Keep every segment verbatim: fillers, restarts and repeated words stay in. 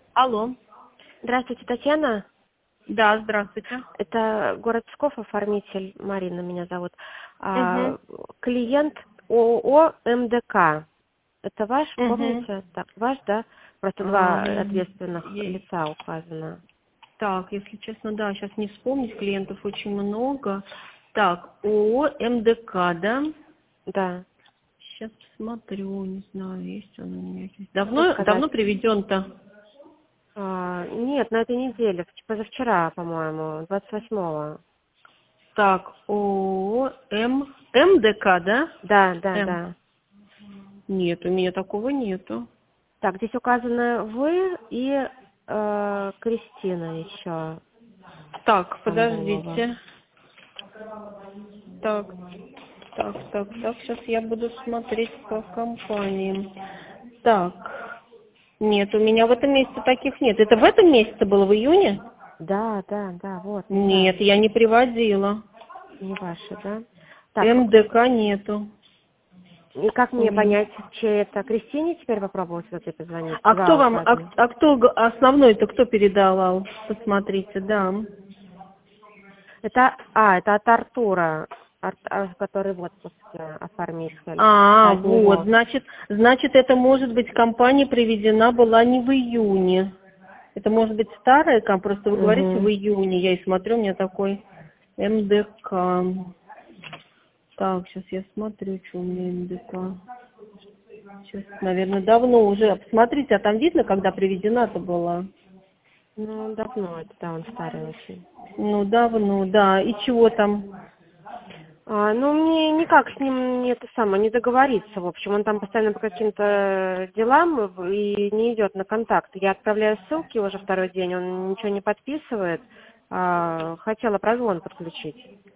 Алло. Здравствуйте, Татьяна. Да, здравствуйте. Это город Псков, оформитель, Марина меня зовут. А, Угу. клиент ООО МДК. Это ваш, Угу. помните? Так, ваш, да? Просто два Ам, ответственных е- лица указано. Так, если честно, да, сейчас не вспомнить, клиентов очень много. Так, ООО МДК, да? Да. Сейчас посмотрю, не знаю, есть он у меня здесь. Что Давно, сказать? давно приведен-то? А, нет, на этой неделе, в- позавчера, по-моему, двадцать восьмого. Так, ООО М... МДК, да? Да, да, М. да. Нет, у меня такого нету. Так, здесь указаны вы и э, Кристина еще. Так, Стамбулова. подождите. Так, так, так, так, сейчас я буду смотреть по компаниям. Так, нет, у меня в этом месяце таких нет. Это в этом месяце было, в июне? Да, да, да, вот, да. Нет, я не приводила. Не ваши, да? Так, МДК нету и как у мне меня. понять, чей это? Кристине теперь попробовать вот это позвонить? А кто Два вам, а, указано. а кто г- основной-то, кто передавал? Посмотрите, да. Это, а, это от Артура, Ар- а, который в отпуске, оформитель. А, От вот, него. значит, значит, это может быть компания приведена была не в июне. Это может быть старая компания, просто вы говорите в Угу. июне, я и смотрю, у меня такой МДК. Так, сейчас я смотрю, что у меня МДК. Сейчас, наверное, давно уже. Посмотрите, а там видно, когда приведена-то была? Ну, давно это, да, он старый очень. Ну, давно, да. И чего там? А, ну, мне никак с ним не это самое, не договориться, в общем. Он там постоянно по каким-то делам и не идет на контакт. Я отправляю ссылки уже второй день, он ничего не подписывает. А, хотела прозвон подключить.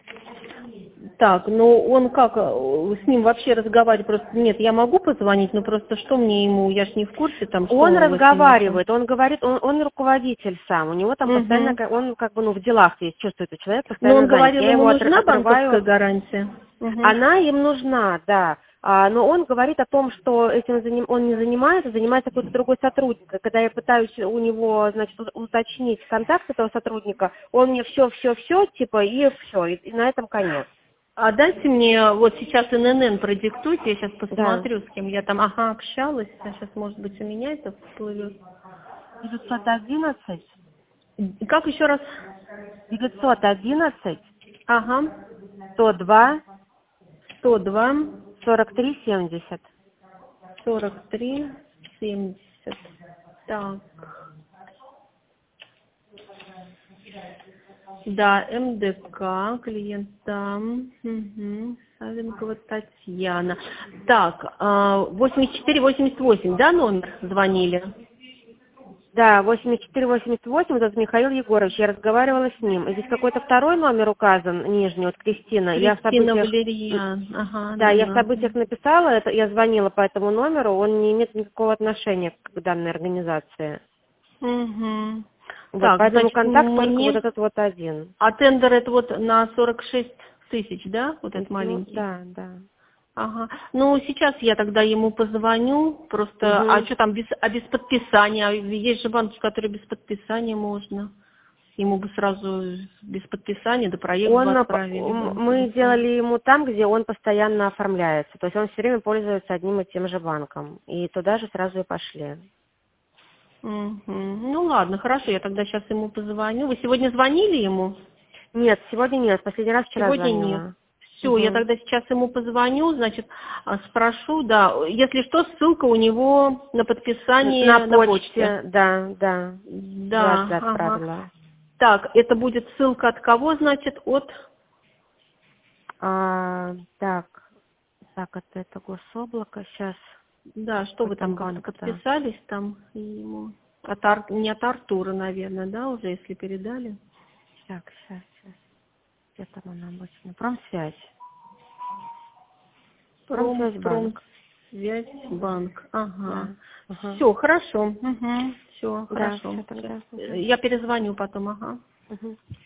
Так, ну он как, э, с ним вообще разговаривать просто, нет, я могу позвонить, но просто что мне ему, я ж не в курсе там, что Он у вас с ним это. разговаривает, он говорит, он, он руководитель сам, у него там постоянно, Угу. ка- он как бы, ну, в делах есть, чувствует, что человек Но постоянно он занят. говорил, Я ему его отр- нужна отрываю. банковская гарантия. Угу. Она им нужна, да. А, но он говорит о том, что этим заним- он не занимается, занимается какой-то другой сотрудник. И когда я пытаюсь у него, значит, у- уточнить контакт этого сотрудника, он мне все, все, все, типа, и все, и, и на этом конец. А дайте мне вот сейчас эн эн эн продиктуйте, я сейчас Да. посмотрю, с кем я там, ага, общалась, а сейчас, может быть, у меня это всплывет. девятьсот одиннадцать, Как еще раз? девятьсот одиннадцать, Ага, сто два, сто два, сорок три семьдесят. сорок три, семьдесят. Так, да, МДК, клиент там, угу. Савенкова Татьяна. Так, а, восемьдесят четыре восемьдесят восемь, да, номер звонили? Да, восемьдесят четыре восемьдесят восемь, это Михаил Егорович, я разговаривала с ним. И здесь какой-то второй номер указан, нижний, вот Кристина. Я в Кристина событиях, Валерьян, ага, да, да, я в да. событиях написала, это, я звонила по этому номеру, он не имеет никакого отношения к данной организации. Угу. Вот, Так, поэтому значит, контакт только вот мне... этот вот один. А тендер это вот на сорок шесть тысяч, да? Вот этот Ну, маленький? да, да. Ага. Ну, сейчас я тогда ему позвоню. Просто, а Угу. что там, без, а без подписания? А есть же банки, которые без подписания можно. Ему бы сразу без подписания, да проект бы Он, э, п- отправили м- бы. мы делали ему там, где он постоянно оформляется. То есть он все время пользуется одним и тем же банком. И туда же сразу и пошли. Мгм. Ну, ладно, хорошо, я тогда сейчас ему позвоню. Вы сегодня звонили ему? Нет, сегодня нет. Последний раз вчера Сегодня нет. звонила. Все, я Угу. тогда сейчас ему позвоню, значит, а, спрошу, да. Если что, ссылка у него на На подписание на почте. почте, да, да. Да, Дважды ага. отправила. Так, это будет ссылка от кого, значит, от... А, так, так, это, это гособлако. Сейчас, Да, что какой вы там там как-то банк-то? подписались там ему? От Ар- Не от Артура, наверное, да, уже, если передали? Так, сейчас, сейчас. Где там она обычно? Промсвязь. Пром, Промсвязь банк. Промсвязь банк. Ага. Да. Ага. Все, хорошо. Угу. Все, Да, хорошо. все Щас. тогда. Угу. Я перезвоню потом, ага. Угу.